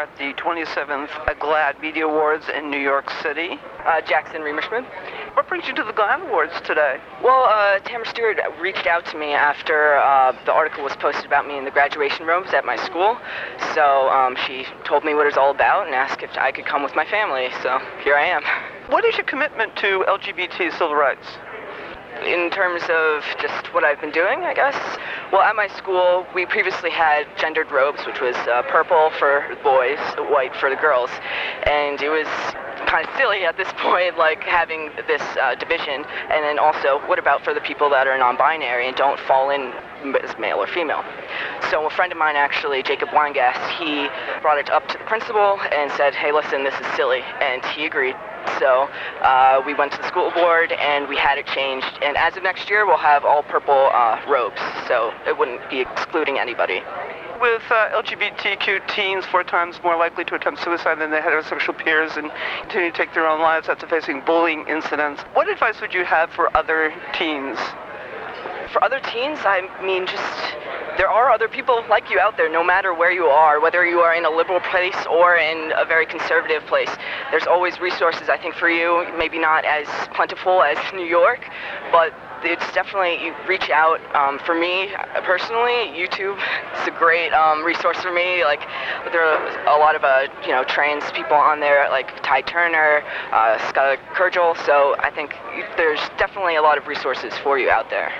at the 27th GLAAD Media Awards in New York City. Jackson Remerschman. What brings you to the GLAAD Awards today? Well, Tamara Stewart reached out to me after the article was posted about me in the graduation robes at my school. So she told me what it was all about and asked if I could come with my family. So here I am. What is your commitment to LGBT civil rights? In terms of just what I've been doing, I guess. Well, at my school, we previously had gendered robes, which was purple for the boys, white for the girls. And it was kind of silly at this point, like having this division. And then also, what about for the people that are non-binary and don't fall in as male or female? So a friend of mine, actually, Jacob Weingast, he brought it up to the principal and said, hey, listen, this is silly. And he agreed. So we went to the school board and we had it changed. And as of next year, we'll have all purple robes. So it wouldn't be excluding anybody. With LGBTQ teens 4 times more likely to attempt suicide than their heterosexual peers and continue to take their own lives after facing bullying incidents, what advice would you have for other teens? For other teens, I mean, just there are other people like you out there, no matter where you are, whether you are in a liberal place or in a very conservative place. There's always resources, I think, for you, maybe not as plentiful as New York, but it's definitely, you reach out. For me, personally, YouTube is a great resource for me. Like, there are a lot of, trans people on there, like Ty Turner, Scott Kurgel, so I think there's definitely a lot of resources for you out there.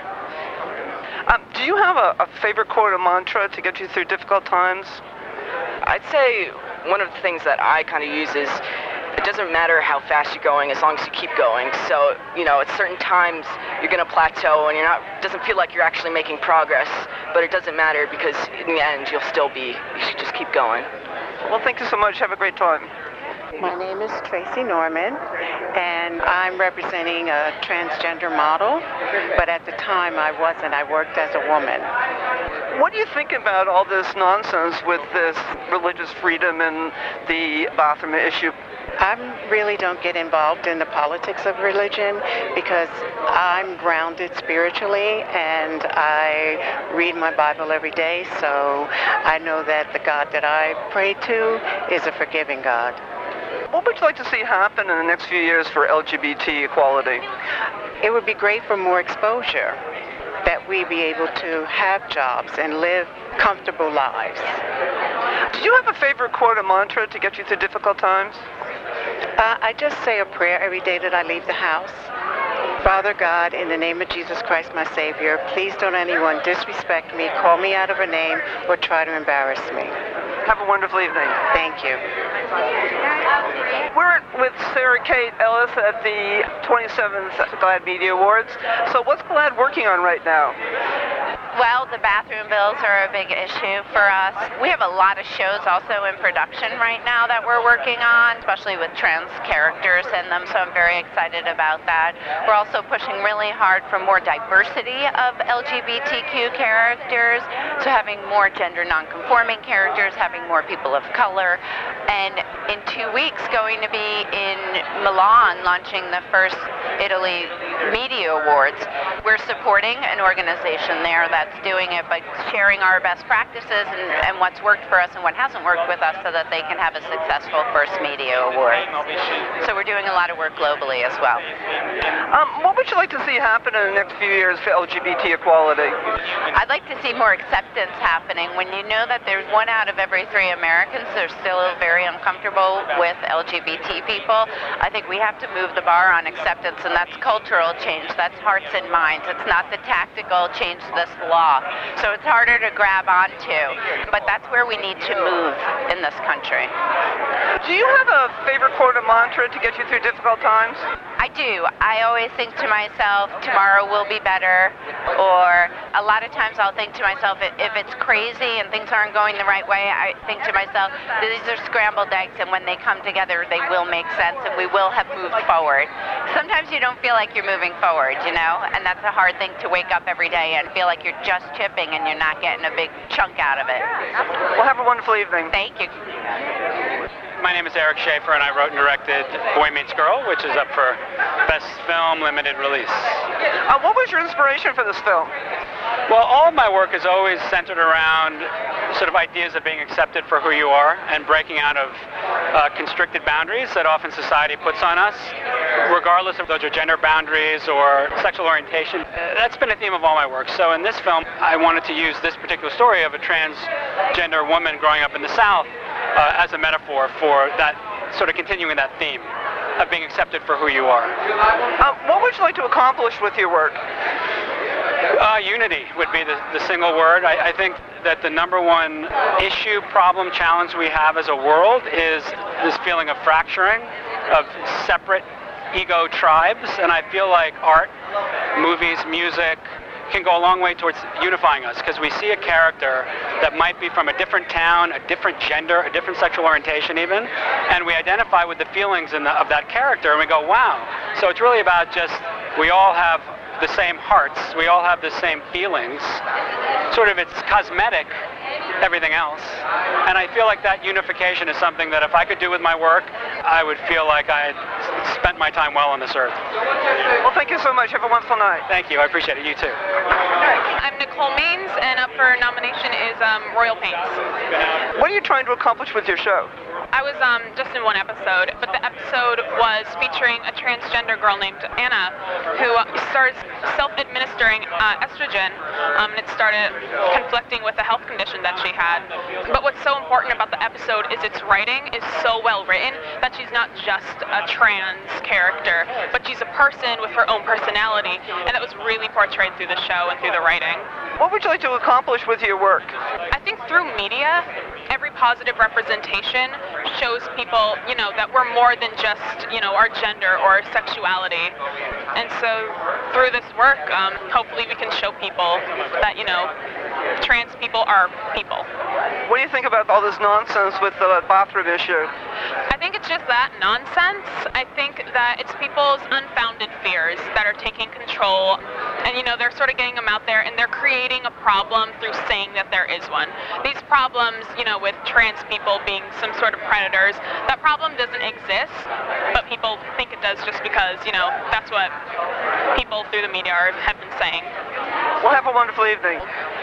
Do you have a favorite quote or mantra to get you through difficult times? I'd say one of the things that I kind of use is, it doesn't matter how fast you're going as long as you keep going. So, at certain times you're going to plateau and it doesn't feel like you're actually making progress, but it doesn't matter because in the end you should just keep going. Well, thank you so much. Have a great time. My name is Tracy Norman, and I'm representing a transgender model, but at the time I wasn't. I worked as a woman. What do you think about all this nonsense with this religious freedom and the bathroom issue? I really don't get involved in the politics of religion because I'm grounded spiritually and I read my Bible every day, so I know that the God that I pray to is a forgiving God. What would you like to see happen in the next few years for LGBT equality? It would be great for more exposure, that we be able to have jobs and live comfortable lives. Do you have a favorite quote or mantra to get you through difficult times? I just say a prayer every day that I leave the house. Father God, in the name of Jesus Christ, my Savior, please don't anyone disrespect me, call me out of a name, or try to embarrass me. Have a wonderful evening. Thank you. We're with Sarah Kate Ellis at the 27th GLAAD Media Awards. So what's GLAAD working on right now? Well, the bathroom bills are a big issue for us. We have a lot of shows also in production right now that we're working on, especially with trans characters in them, so I'm very excited about that. We're also pushing really hard for more diversity of LGBTQ characters, so having more gender nonconforming characters, having more people of color, and in 2 weeks going to be in Milan launching the first Italy Media Awards. We're supporting an organization there that's doing it by sharing our best practices and what's worked for us and what hasn't worked with us so that they can have a successful first media award. So we're doing a lot of work globally as well. What would you like to see happen in the next few years for LGBT equality? I'd like to see more acceptance happening. When you know that there's 1 out of every 3 Americans that are still very uncomfortable with LGBT people, I think we have to move the bar on acceptance, and that's cultural change. That's hearts and minds. It's not the tactical change to this law. So it's harder to grab onto, but that's where we need to move in this country. Do you have a favorite quote or mantra to get you through difficult times? I do. I always think to myself, tomorrow will be better, or a lot of times I'll think to myself, if it's crazy and things aren't going the right way, I think to myself, these are scrambled eggs, and when they come together, they will make sense, and we will have moved forward. Sometimes you don't feel like you're moving forward, and that's a hard thing to wake up every day and feel like you're just chipping and you're not getting a big chunk out of it. Well, have a wonderful evening. Thank you. My name is Eric Schaefer, and I wrote and directed Boy Meets Girl, which is up for Best Film Limited Release. What was your inspiration for this film? Well, all of my work is always centered around sort of ideas of being accepted for who you are and breaking out of constricted boundaries that often society puts on us, regardless if those are gender boundaries or sexual orientation. That's been a theme of all my work. So in this film, I wanted to use this particular story of a transgender woman growing up in the South as a metaphor for that, sort of continuing that theme of being accepted for who you are. What would you like to accomplish with your work? Unity would be the single word. I think that the number one issue, problem, challenge we have as a world is this feeling of fracturing, of separate ego tribes, and I feel like art, movies, music can go a long way towards unifying us, because we see a character that might be from a different town, a different gender, a different sexual orientation even, and we identify with the feelings of that character, and we go, wow. So it's really about just, we all have the same hearts, we all have the same feelings. Sort of, it's cosmetic, everything else. And I feel like that unification is something that if I could do with my work, I would feel like I had spent my time well on this earth. Well, thank you so much. Have a wonderful night. Thank you. I appreciate it. You too. I'm Nicole Maines, and up for nomination is Royal Pains. What are you trying to accomplish with your show? I was just in one episode, but the episode was featuring a transgender girl named Anna who starts self-administering estrogen, and it started conflicting with a health condition that she had. But what's so important about the episode is its writing is so well written that she's not just a trans character, but she's a person with her own personality, and that was really portrayed through the show and through the writing. What would you like to accomplish with your work? I think through media, every positive representation shows people, that we're more than just, our gender or our sexuality. And so through this work, hopefully we can show people that, trans people are people. What do you think about all this nonsense with the bathroom issue? I think it's just that nonsense. I think that it's people's unfounded fears that are taking control, and they're sort of getting them out there, and they're creating a problem through saying that there is one. These problems, with trans people being some sort of predators, that problem doesn't exist, but people think it does just because, that's what people through the media have been saying. Well, have a wonderful evening.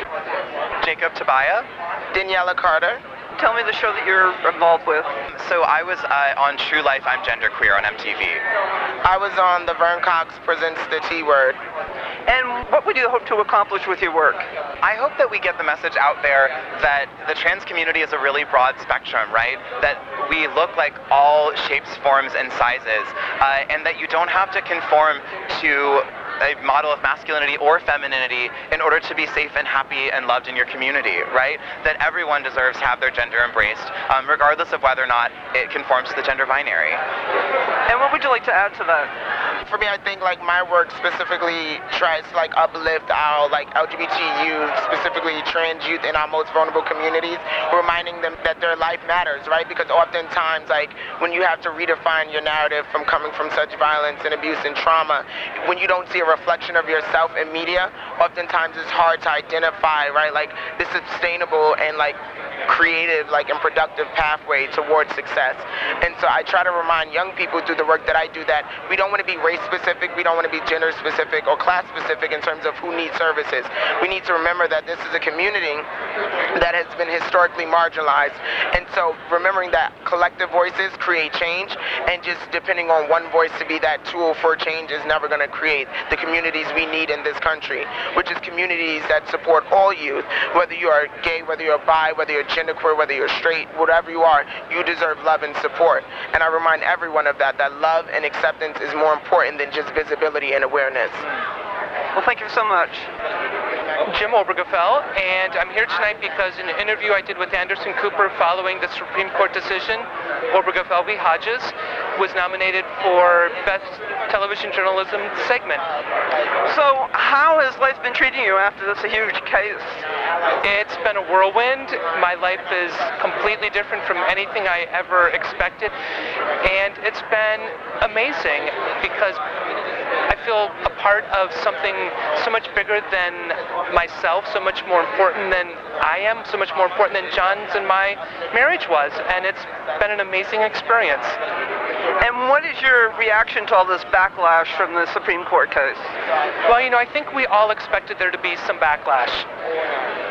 Jacob Tabaya. Daniela Carter. Tell me the show that you're involved with. So I was on True Life, I'm Genderqueer on MTV. I was on the Vern Cox Presents the T-Word. And what would you hope to accomplish with your work? I hope that we get the message out there that the trans community is a really broad spectrum, right? That we look like all shapes, forms, and sizes, and that you don't have to conform to a model of masculinity or femininity in order to be safe and happy and loved in your community, right? That everyone deserves to have their gender embraced, regardless of whether or not it conforms to the gender binary. And what would you like to add to that? For me, I think my work specifically tries to uplift our LGBT youth, specifically trans youth in our most vulnerable communities, reminding them that their life matters, right? Because oftentimes when you have to redefine your narrative from coming from such violence and abuse and trauma, when you don't see a reflection of yourself in media, oftentimes it's hard to identify, right? The sustainable and creative and productive pathway towards success. And so I try to remind young people through the work that I do that we don't want to be race specific, we don't want to be gender specific or class specific in terms of who needs services. We need to remember that this is a community that has been historically marginalized. And so remembering that collective voices create change, and just depending on one voice to be that tool for change is never going to create the communities we need in this country, which is communities that support all youth, whether you are gay, whether you're bi, whether you're genderqueer, whether you're straight, whatever you are, you deserve love and support. And I remind everyone of that love and acceptance is more important than just visibility and awareness. Well, thank you so much. Jim Obergefell, and I'm here tonight because in an interview I did with Anderson Cooper following the Supreme Court decision, Obergefell v. Hodges was nominated for Best Television Journalism segment. So how has life been treating you after this huge case? It's been a whirlwind. My life is completely different from anything I ever expected, and it's been amazing because I feel a part of something so much bigger than myself, so much more important than I am, so much more important than John's and my marriage was, and it's been an amazing experience. And what is your reaction to all this backlash from the Supreme Court case? Well, I think we all expected there to be some backlash.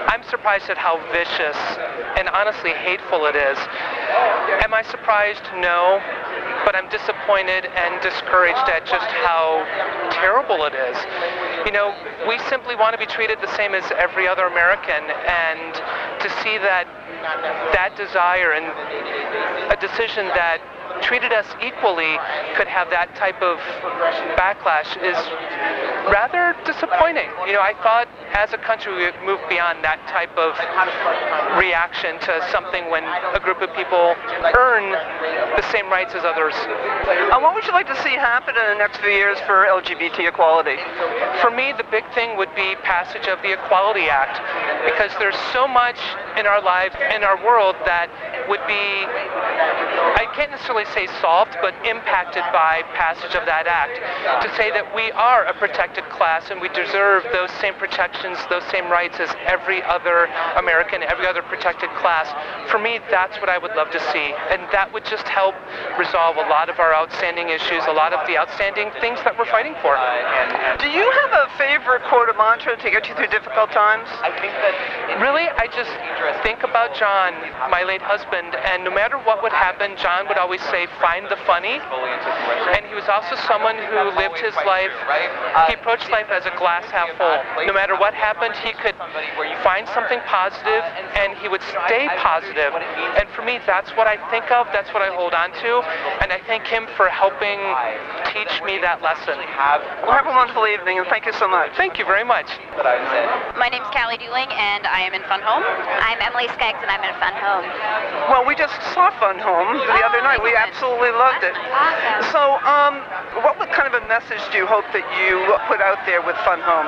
I'm surprised at how vicious and honestly hateful it is. Am I surprised? No. But I'm disappointed and discouraged at just how terrible it is. You know, we simply want to be treated the same as every other American, and to see that desire and a decision that treated us equally could have that type of backlash is rather disappointing. You know, I thought as a country we would move beyond that type of reaction to something when a group of people earn the same rights as others. What would you like to see happen in the next few years for LGBT equality? For me, the big thing would be passage of the Equality Act, because there's so much in our lives, in our world, that would be, I can't necessarily say solved, but impacted by passage of that act. To say that we are a protected class and we deserve those same protections, those same rights as every other American, every other protected class. For me, that's what I would love to see. And that would just help resolve a lot of our outstanding issues, a lot of the outstanding things that we're fighting for. Do you have a favorite quote or mantra to get you through difficult times? I think that really, I just think about John, my late husband, and no matter what would happen, John would always say, find the funny. And he was also someone who lived his life, he approached life as a glass half full. No matter what happened, he could find something positive, and he would stay positive. And for me, that's what I think of, that's what I hold on to, and I thank him for helping teach me that lesson. Well, have a wonderful evening, and thank you so much. Thank you very much. My name's Callie Dooling, and I am in Fun Home. I'm Emily Skeggs, and I'm in Fun Home. Well, we just saw Fun Home the other night. We absolutely loved it. Awesome. So, what kind of a message do you hope that you put out there with Fun Home?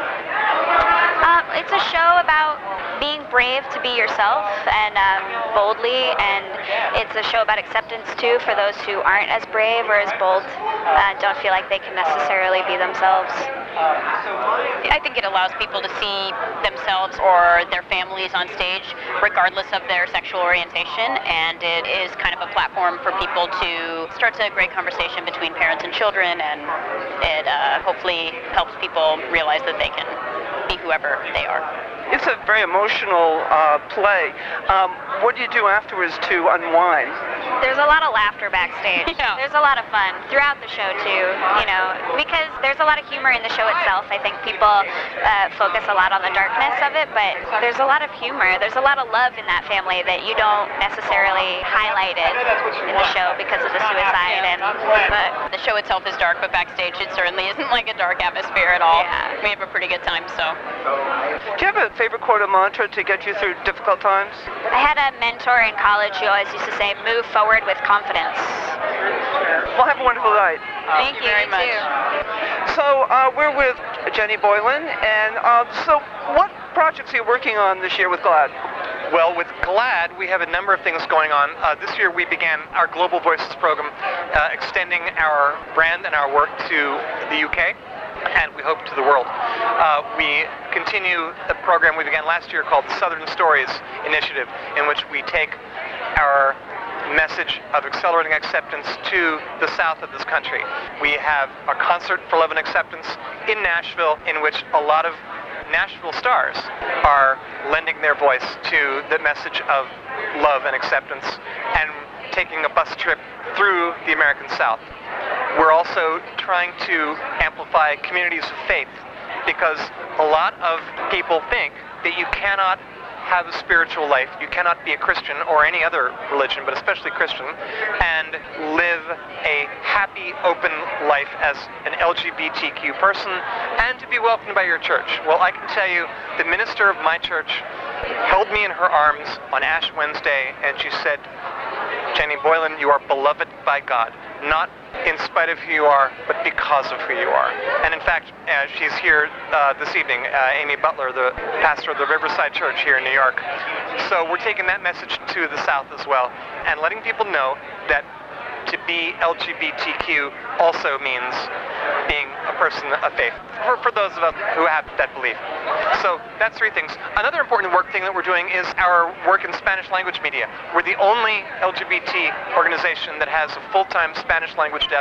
It's a show about being brave to be yourself and boldly, and it's a show about acceptance too for those who aren't as brave or as bold, don't feel like they can necessarily be themselves. I think it allows people to see themselves or their families on stage regardless of their sexual orientation, and it is kind of a platform for people to start a great conversation between parents and children, and it hopefully helps people realize that they can be whoever they are. It's a very emotional play. What do you do afterwards to unwind? There's a lot of laughter backstage. Yeah. There's a lot of fun throughout the show too, you know, because there's a lot of humor in the show itself. I think people focus a lot on the darkness of it, but there's a lot of humor. There's a lot of love in that family that you don't necessarily highlight it in the show because of the suicide. But the show itself is dark, but backstage it certainly isn't like a dark atmosphere at all. Yeah. We have a pretty good time, so. Do you have a favorite quote or mantra to get you through difficult times? I had a mentor in college who always used to say, move forward with confidence. Well, have a wonderful night. Thank you very much. So we're with Jenny Boylan, and so what projects are you working on this year with GLAAD? Well, with GLAAD, we have a number of things going on. This year we began our Global Voices program, extending our brand and our work to the UK, and we hope to the world. We continue a program we began last year called the Southern Stories Initiative, in which we take our message of accelerating acceptance to the south of this country. We have a concert for love and acceptance in Nashville, in which a lot of Nashville stars are lending their voice to the message of love and acceptance and taking a bus trip through the American South. We're also trying to amplify communities of faith, because a lot of people think that you cannot have a spiritual life, you cannot be a Christian or any other religion, but especially Christian, and live a happy, open life as an LGBTQ person and to be welcomed by your church. Well, I can tell you, the minister of my church held me in her arms on Ash Wednesday, and she said, Jenny Boylan, you are beloved by God, not in spite of who you are, but because of who you are. And in fact, she's here this evening, Amy Butler, the pastor of the Riverside Church here in New York. So we're taking that message to the South as well, and letting people know that to be LGBTQ also means being a person of faith, for those of us who have that belief. So that's three things. Another important work thing that we're doing is our work in Spanish language media. We're the only LGBT organization that has a full-time Spanish language desk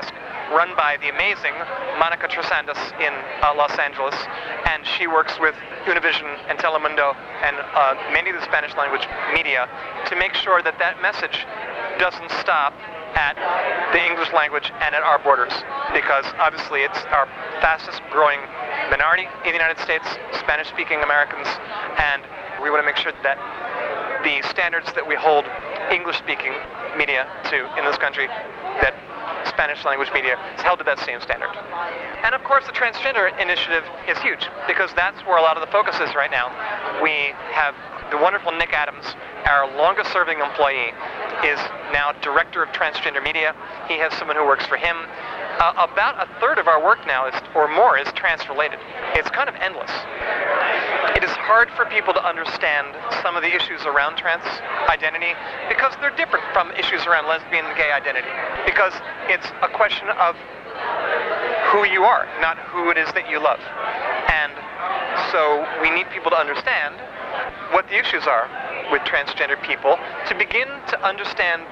run by the amazing Monica Trasandis in Los Angeles, and she works with Univision and Telemundo and many of the Spanish language media to make sure that that message doesn't stop at the English language and at our borders, because obviously it's our fastest growing minority in the United States, Spanish-speaking Americans, and we want to make sure that the standards that we hold English-speaking media to in this country, that Spanish language media is held to that same standard. And of course the transgender initiative is huge, because that's where a lot of the focus is right now. We have the wonderful Nick Adams, our longest serving employee, is now director of transgender media. He has someone who works for him. About a third of our work now is trans-related. It's kind of endless. It is hard for people to understand some of the issues around trans identity because they're different from issues around lesbian and gay identity. Because it's a question of who you are, not who it is that you love. And so we need people to understand what the issues are with transgender people, to begin to understand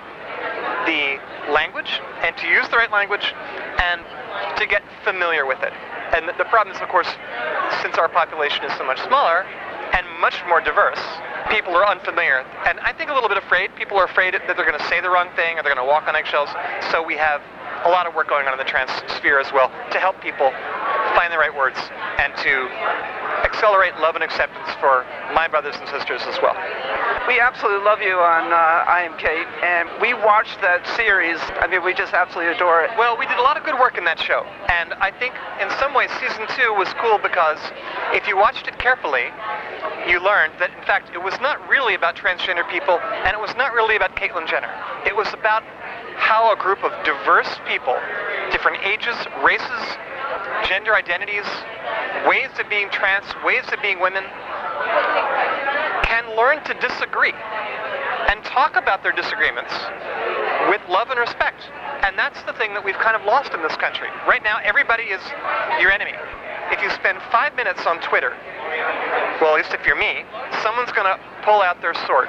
the language and to use the right language and to get familiar with it. And the problem is, of course, since our population is so much smaller and much more diverse, people are unfamiliar and I think a little bit afraid. People are afraid that they're going to say the wrong thing or they're going to walk on eggshells. So we have a lot of work going on in the trans sphere as well to help people find the right words and to accelerate love and acceptance for my brothers and sisters as well. We absolutely love you on I Am Kate, and we watched that series. I mean, we just absolutely adore it. Well, we did a lot of good work in that show, and I think in some ways season 2 was cool because if you watched it carefully, you learned that in fact it was not really about transgender people, and it was not really about Caitlyn Jenner. It was about how a group of diverse people, different ages, races, gender identities, ways of being trans, ways of being women, can learn to disagree and talk about their disagreements with love and respect. And that's the thing that we've kind of lost in this country. Right now, everybody is your enemy. If you spend 5 minutes on Twitter, well, at least if you're me, someone's going to pull out their sword.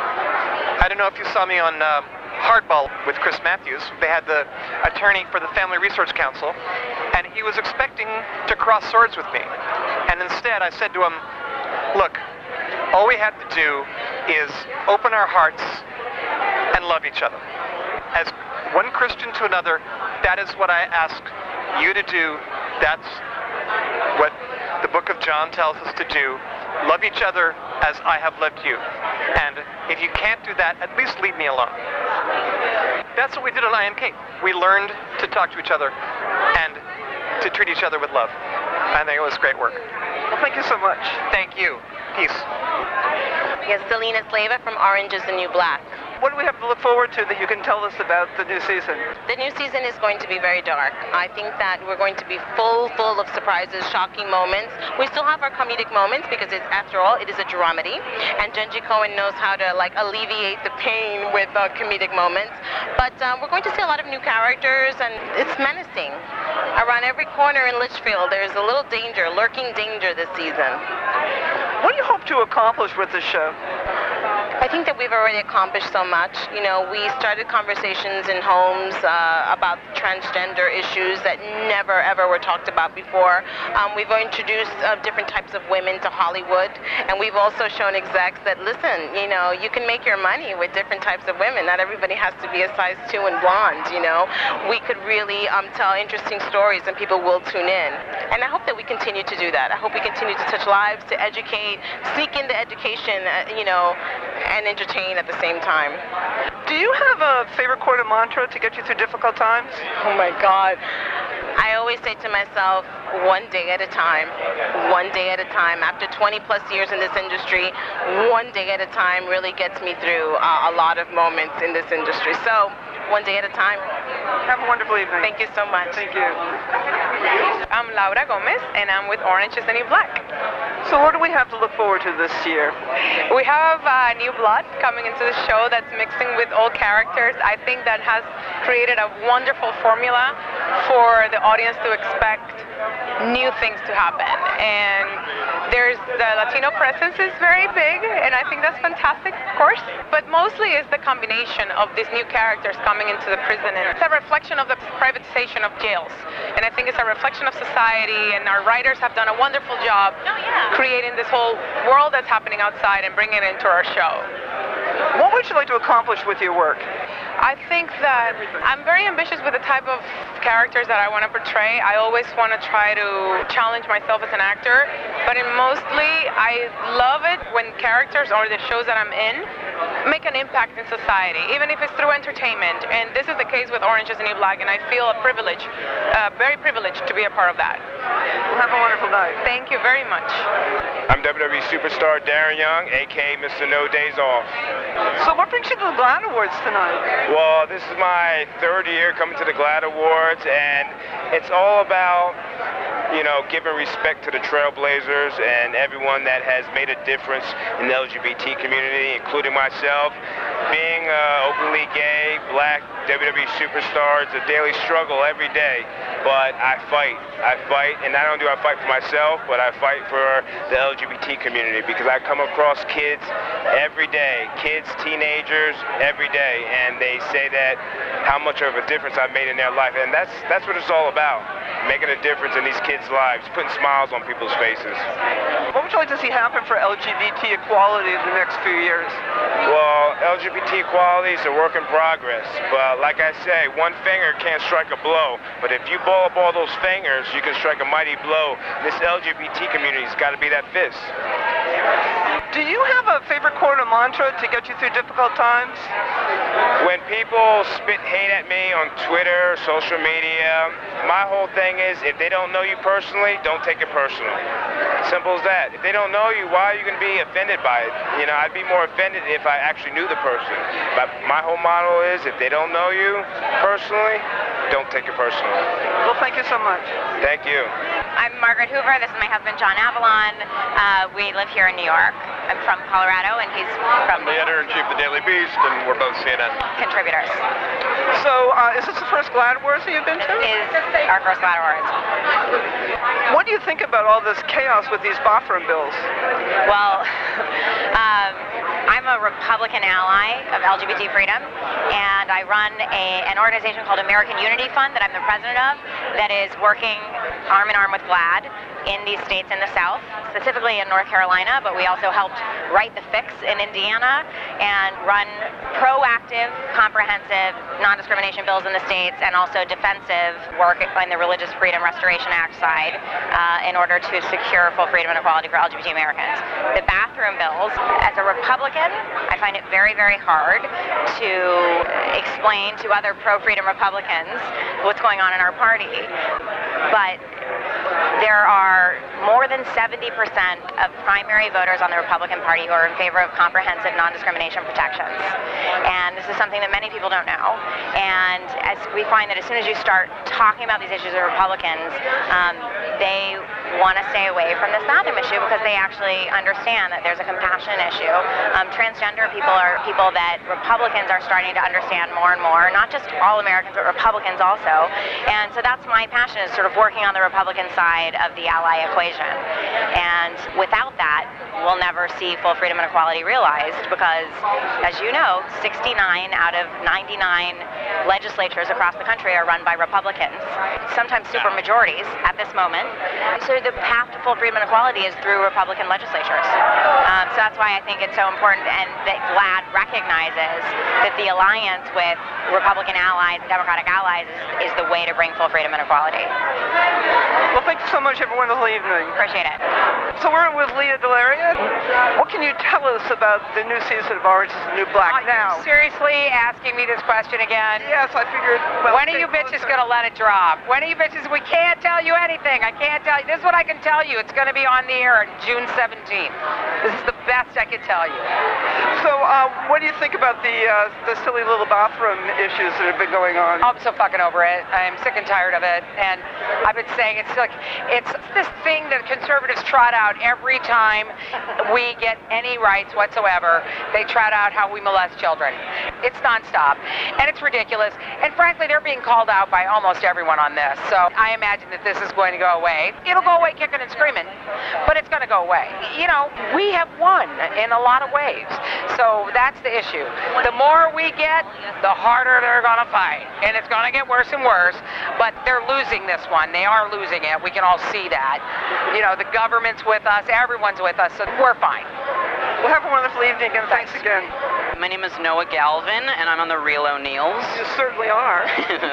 I don't know if you saw me on Hardball with Chris Matthews. They had the attorney for the Family Research Council, and he was expecting to cross swords with me. And instead, I said to him, look, all we have to do is open our hearts and love each other. As one Christian to another, that is what I ask you to do. That's what the book of John tells us to do. Love each other as I have loved you. And if you can't do that, at least leave me alone. That's what we did on I Am Kate. We learned to talk to each other and to treat each other with love. I think it was great work. Well, thank you so much. Thank you. Peace. Yes, Selena Slava from Orange is the New Black. What do we have to look forward to that you can tell us about the new season? The new season is going to be very dark. I think that we're going to be full of surprises, shocking moments. We still have our comedic moments because it's, after all, it is a dramedy. And Jenji Kohan knows how to alleviate the pain with comedic moments. But we're going to see a lot of new characters, and it's menacing. Around every corner in Litchfield, there's a little danger, lurking danger this season. What do you hope to accomplish with this show? I think that we've already accomplished so much. You know, we started conversations in homes about transgender issues that never, ever were talked about before. We've introduced different types of women to Hollywood, and we've also shown execs that, listen, you know, you can make your money with different types of women. Not everybody has to be a size 2 and blonde, you know. We could really tell interesting stories, and people will tune in. And I hope that we continue to do that. I hope we continue to touch lives, to educate, sneak into education, you know, and entertain at the same time. Do you have a favorite quote or mantra to get you through difficult times? Oh my God. I always say to myself, one day at a time, one day at a time. After 20 plus years in this industry, one day at a time really gets me through a lot of moments in this industry. So, one day at a time. Have a wonderful evening. Thank you so much. Thank you. I'm Laura Gomez, and I'm with Orange is the New Black. So what do we have to look forward to this year? We have new blood coming into the show that's mixing with old characters. I think that has created a wonderful formula for the audience to expect new things to happen. And there's the Latino presence is very big, and I think that's fantastic, of course. But mostly it's the combination of these new characters coming coming into the prison. And it's a reflection of the privatization of jails. And I think it's a reflection of society, and our writers have done a wonderful job creating this whole world that's happening outside and bringing it into our show. What would you like to accomplish with your work? I think that I'm very ambitious with the type of characters that I want to portray. I always want to try to challenge myself as an actor, but mostly I love it when characters or the shows that I'm in make an impact in society, even if it's through entertainment. And this is the case with Orange is the New Black, and I feel a privilege, very privileged to be a part of that. Well, have a wonderful night. Thank you very much. I'm WWE superstar Darren Young, aka Mr. No Days Off. So what brings you to the GLAAD Awards tonight? Well, this is my third year coming to the GLAAD Awards, and it's all about, you know, giving respect to the trailblazers and everyone that has made a difference in the LGBT community, including myself. Being openly gay, black, WWE superstar, it's a daily struggle every day, but I fight, and not only do I fight for myself, but I fight for the LGBT community, because I come across kids every day, kids, teenagers, every day, and they say that how much of a difference I've made in their life, and that's what it's all about, making a difference in these kids' lives, putting smiles on people's faces. What would you like to see happen for LGBT equality in the next few years? Well, LGBT equality is a work in progress, but like I say, one finger can't strike a blow, but if you ball up all those fingers, you can strike a mighty blow. This LGBT community's got to be that fist. Do you have a favorite quote or mantra to get you through difficult times? When people spit hate at me on Twitter, social media, my whole thing is, if they don't know you personally, don't take it personal. Simple as that. If they don't know you, why are you going to be offended by it? You know, I'd be more offended if I actually knew the person. But my whole motto is, if they don't know you personally, don't take it personally. Well, thank you so much. Thank you. I'm Margaret Hoover. This is my husband, John Avalon. We live here in New York. I'm from Colorado, and he's from... I'm the editor-in-chief of the Daily Beast, and we're both CNN contributors. So, is this the first GLAAD Awards that you've been to? Is our first GLAAD Awards. What do you think about all this chaos with these bathroom bills? Well, I'm a Republican ally of LGBT freedom, and I run an organization called American Unity Fund that I'm the president of, that is working arm in arm with GLAAD in these states in the South, specifically in North Carolina, but we also helped write the fix in Indiana and run proactive, comprehensive non-discrimination bills in the states, and also defensive work in the Religious Freedom Restoration Act side in order to secure full freedom and equality for LGBT Americans. The bathroom bills, as a Republican, I find it very, very hard to explain to other pro-freedom Republicans what's going on in our party. But there are more than 70% of primary voters on the Republican Party who are in favor of comprehensive non-discrimination protections. And this is something that many people don't know. And as we find that as soon as you start talking about these issues with Republicans, they want to stay away from this bathroom issue because they actually understand that there's a compassion issue. Transgender people are people that Republicans are starting to understand more and more, not just all Americans, but Republicans also. And so that's my passion, is sort of working on the Republican side of the ally equation. And without that, we'll never see full freedom and equality realized because, as you know, 69 out of 99 legislatures across the country are run by Republicans, sometimes super majorities at this moment. So the path to full freedom and equality is through Republican legislatures. So that's why I think it's so important, and that GLAAD recognizes that the alliance with Republican allies and Democratic allies is the way to bring full freedom and equality. Well, thank you so much. Have a wonderful evening. Appreciate it. So we're with Leah Delaria. What can you tell us about the new season of Orange is the New Black now? Seriously asking me this question again? Yes, I figured. Well, when are you bitches going to let it drop? When are you bitches? We can't tell you anything. I can't tell you. This is what I can tell you. It's going to be on the air on June 17th. This is the best I can tell you. So what do you think about the silly little bathroom issues that have been going on? I'm so fucking over it. I'm sick and tired of it. And I've been saying it's this thing that conservatives trot out out every time we get any rights whatsoever. They trot out how we molest children. It's nonstop, and it's ridiculous. And frankly, they're being called out by almost everyone on this. So I imagine that this is going to go away. It'll go away kicking and screaming, but it's going to go away. You know, we have won in a lot of ways. So that's the issue. The more we get, the harder they're going to fight. And it's going to get worse and worse, but they're losing this one. They are losing it. We can all see that. You know, the government's with us, everyone's with us, so we're fine. Well, have a wonderful evening, and thanks again. My name is Noah Galvin, and I'm on the Real O'Neills. You certainly are.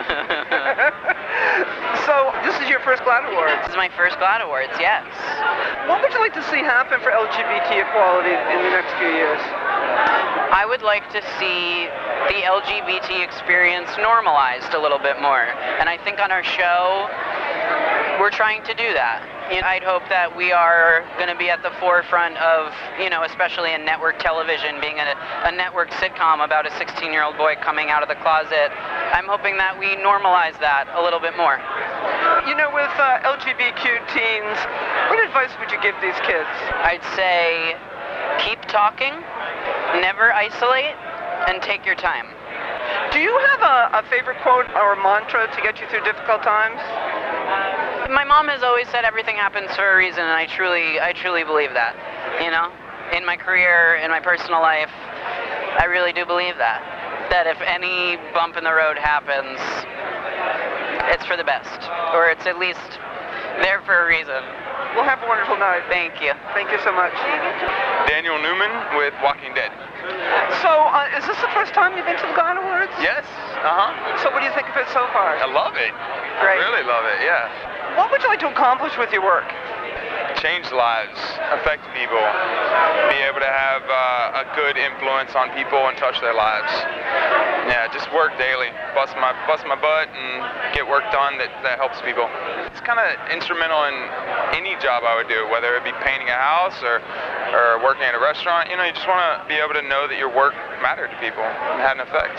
So, this is your first GLAAD Awards? This is my first GLAAD Awards, yes. What would you like to see happen for LGBT equality in the next few years? I would like to see the LGBT experience normalized a little bit more. And I think on our show, we're trying to do that. You know, I'd hope that we are going to be at the forefront of, you know, especially in network television, being a network sitcom about a 16-year-old boy coming out of the closet. I'm hoping that we normalize that a little bit more. You know, with LGBTQ teens, what advice would you give these kids? I'd say keep talking, never isolate, and take your time. Do you have a favorite quote or mantra to get you through difficult times? My mom has always said everything happens for a reason, and I truly believe that. You know, in my career, in my personal life, I really do believe that. That if any bump in the road happens, it's for the best, or it's at least there for a reason. Well, have a wonderful night. Thank you. Thank you so much. Daniel Newman with Walking Dead. So, is this the first time you've been to the GLAAD Awards? Yes. So what do you think of it so far? I love it. Great. I really love it, yeah. What would you like to accomplish with your work? Change lives, affect people, be able to have a good influence on people and touch their lives. Yeah, just work daily, bust my butt and get work done that helps people. It's kind of instrumental in any job I would do, whether it be painting a house or working at a restaurant. You know, you just want to be able to know that your work mattered to people and had an effect.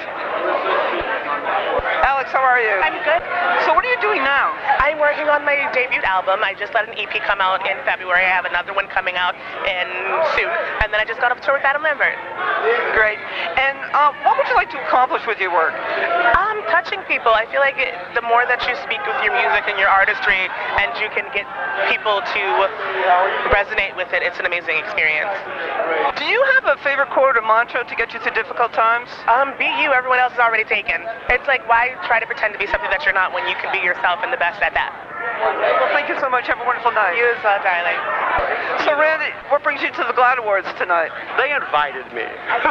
Alex, how are you? I'm good. So what are you doing now? I'm working on my debut album. I just let an EP come out in February. I have another one coming out soon. And then I just got off tour with Adam Lambert. Great. And what would you like to accomplish with your work? Touching people. I feel like the more that you speak with your music and your artistry and you can get people to resonate with it, it's an amazing experience. Do you have a favorite quote or mantra to get you through difficult times? Be you. Everyone else is already taken. It's like, why try to pretend to be something that you're not when you can be yourself and the best at that? Well, thank you so much. Have a wonderful night. You as well, darling. So, Randy, what brings you to the GLAAD Awards tonight? They invited me.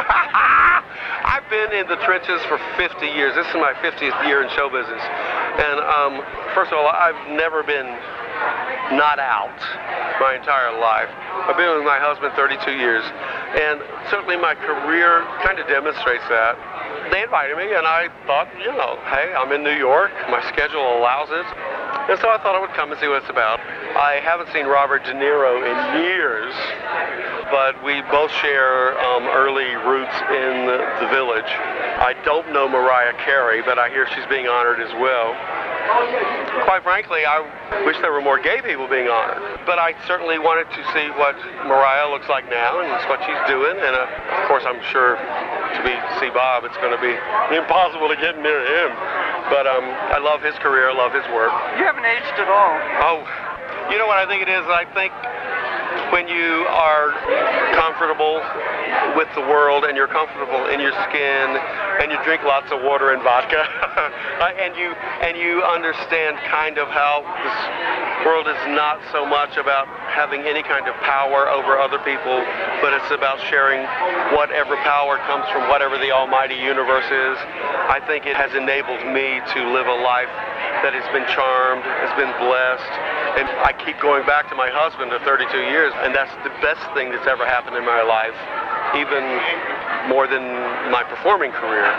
I've been in the trenches for 50 years. This is my 50th year in show business. And first of all, I've never been not out my entire life. I've been with my husband 32 years. And certainly my career kind of demonstrates that. They invited me, and I thought, you know, hey, I'm in New York. My schedule allows it. And so I thought I would come and see what it's about. I haven't seen Robert De Niro in years, but we both share early roots in the Village. I don't know Mariah Carey, but I hear she's being honored as well. Quite frankly, I wish there were more gay people being honored. But I certainly wanted to see what Mariah looks like now and what she's doing. And of course, I'm sure to see Bob, it's going to be impossible to get near him. But I love his career, I love his work. You haven't aged at all. Oh, you know what I think it is? I think when you are comfortable with the world and you're comfortable in your skin and you drink lots of water and vodka and you understand kind of how this world is not so much about having any kind of power over other people, but it's about sharing whatever power comes from whatever the almighty universe is. I think it has enabled me to live a life that has been charmed, has been blessed, and I keep going back to my husband of 32 years, and that's the best thing that's ever happened in my life, even more than my performing career.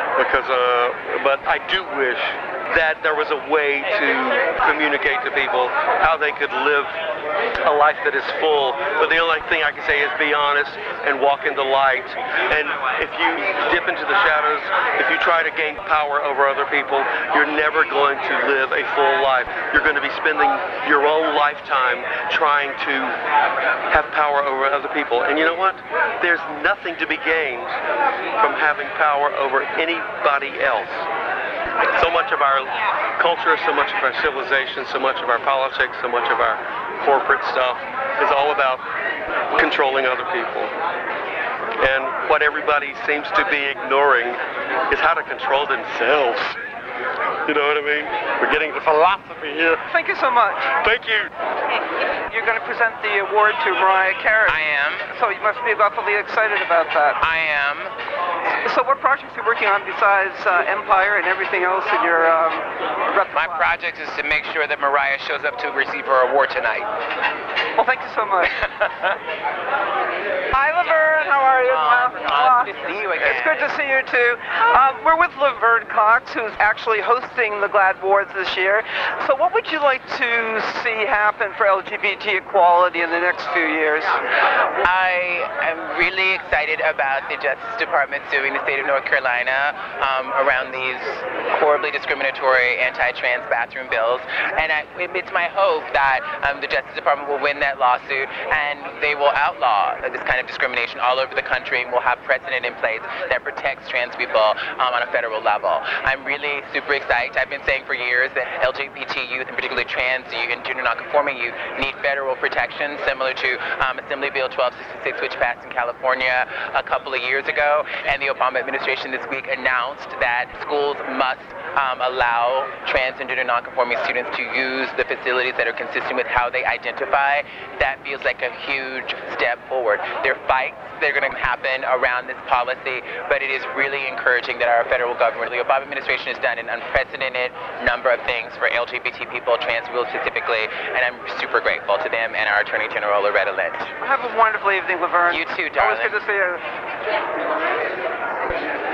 because, but I do wish that there was a way to communicate to people how they could live a life that is full. But the only thing I can say is be honest and walk in the light. And if you dip into the shadows, if you try to gain power over other people, you're never going to live a full life. You're going to be spending your own lifetime trying to have power over other people. And you know what? There's nothing to be gained from having power over anybody else. So much of our culture, so much of our civilization, so much of our politics, so much of our corporate stuff is all about controlling other people. And what everybody seems to be ignoring is how to control themselves. You know what I mean? We're getting to philosophy here. Thank you so much. Thank you. You're going to present the award to Mariah Carey. I am. So you must be awfully excited about that. I am. So what projects are you working on besides Empire and everything else in your My project is to make sure that Mariah shows up to receive her award tonight. Well, thank you so much. Hi, Laverne. How are you? Good to see you again. It's good to see you, too. We're with Laverne Cox, who's actually hosting the GLAAD Awards this year. So what would you like to see happen for LGBT equality in the next few years? I am really excited about the Justice Department suing the state of North Carolina around these horribly discriminatory anti-trans bathroom bills. And it's my hope that the Justice Department will win that lawsuit and they will outlaw this kind of discrimination all over the country, and we'll have precedent in place that protects trans people on a federal level. I'm really super excited. I've been saying for years that LGBT youth, and particularly trans youth and gender nonconforming youth, need federal protection similar to Assembly Bill 1266, which passed in California a couple of years ago. And the Obama administration this week announced that schools must allow trans and gender nonconforming students to use the facilities that are consistent with how they identify. That feels like a huge step forward. There are fights that are going to happen around this policy, but it is really encouraging that our federal government, the Obama administration, has done an unprecedented number of things for LGBT people, trans people specifically, and I'm super grateful to them and our Attorney General, Loretta Lynch. Have a wonderful evening, Laverne. You too, darling. Always good to see you.